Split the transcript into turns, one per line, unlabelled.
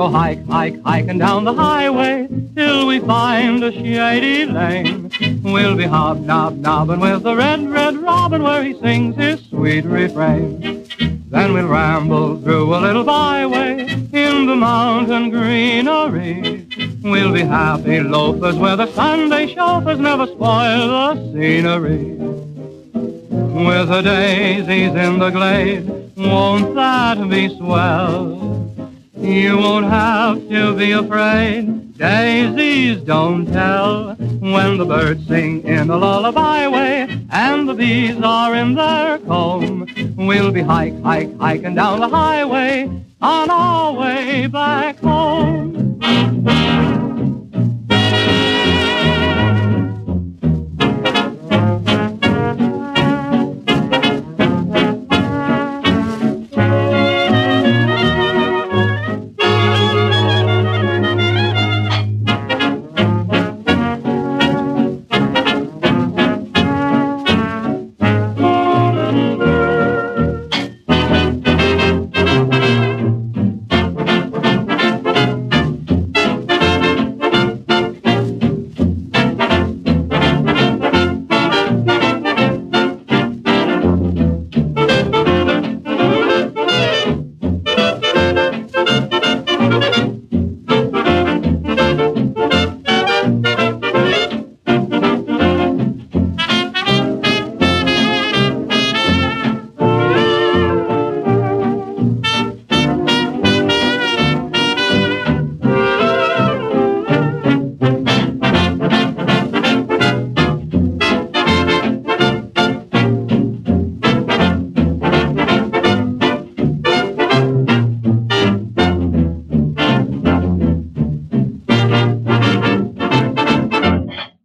go hiking down the highway till we find a shady lane. We'll be hobnobbing with the red robin where he sings his sweet refrain. Then we'll ramble through a little byway in the mountain greenery. We'll be happy loafers where the Sunday chauffeurs never spoil the scenery. With the daisies in the glade, won't that be swell? You won't have to be afraid, daisies don't tell. When the birds sing in a lullaby way and the bees are in their comb, we'll be hiking down the highway on our way back home.